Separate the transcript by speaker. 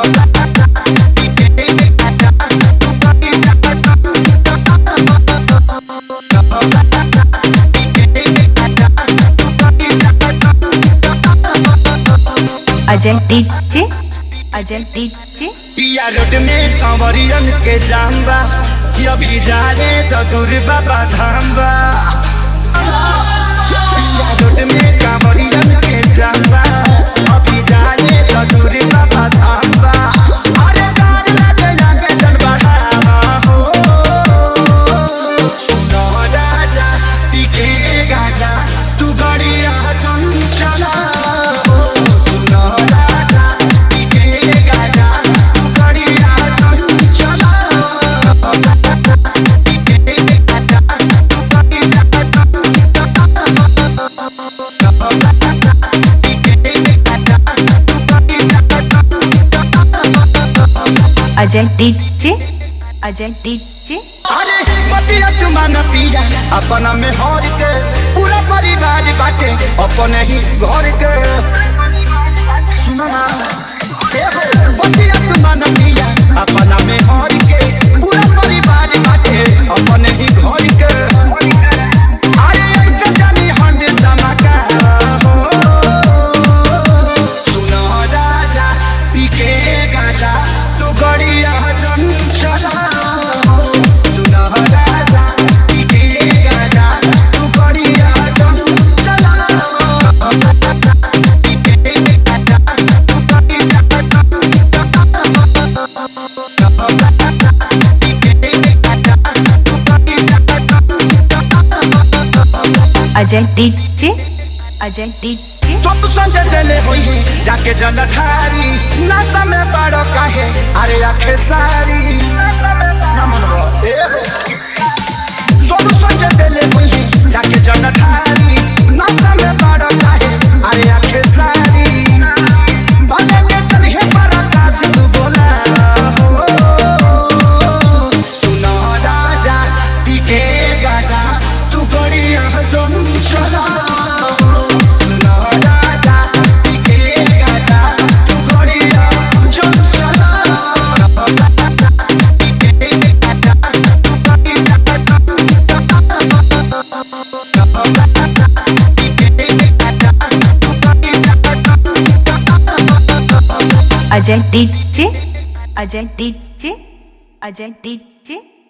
Speaker 1: Ajay DJ, Ajay DJ.
Speaker 2: पिया road में कंवरियन के जाम्बा, अभी जाने तो दूर बाबा धाम्बा। पिया रोड में कंवरियन के जाम्बा, अभी जाने तो दूर बाबा धाम्बा। अरे गाड़ी लगे जाके चल बढ़ावा हो, सुनो राजा पी के गाजा, तू गाड़िया चंचला।
Speaker 1: Ajay DJ, Ajay DJ.
Speaker 2: अरे मतिया तुमान पिया अपना में हर के, पूरा परिवार बाटे अपने ही घर के। सुनो ना मतिया तुमान पिया अपना में हर के, पूरा परिवार बाटे अपने ही घर के। अरे ऐसे जानी हंड धमाका हो, सुनो राजा पी के गाजा, तू गड़िया चंचला। सुनो राजा पी के गाजा, तू गड़िया चंचला। पी के गाजा, तू गड़िया
Speaker 1: अजय डीजे, अजय डीजे।
Speaker 2: सब संजय देले होई है जाके जलधारी, नशा में बड़ो काहे अरे आखे सारी। नमन सब संजय देले होई है जाके जलधारी, नशा में बड़ो काहे अरे आखे सारी। भले के चलिए प्रकाश तू बोला हो, सुनो राजा पी के गाजा, तू गड़िया चंचला।
Speaker 1: Ajay DJ, Ajay DJ, Ajay DJ.